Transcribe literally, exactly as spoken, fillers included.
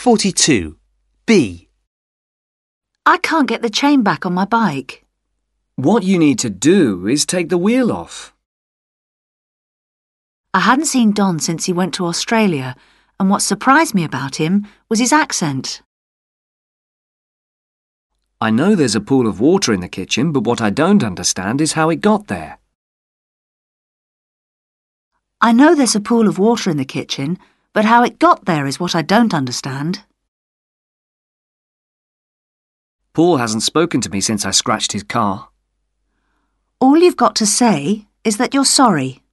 forty-two. B. I can't get the chain back on my bike. What you need to do is take the wheel off. I hadn't seen Don since he went to Australia, and what surprised me about him was his accent. I know there's a pool of water in the kitchen, but what I don't understand is how it got there. I know there's a pool of water in the kitchen, but how it got there is what I don't understand. Paul hasn't spoken to me since I scratched his car. All you've got to say is that you're sorry.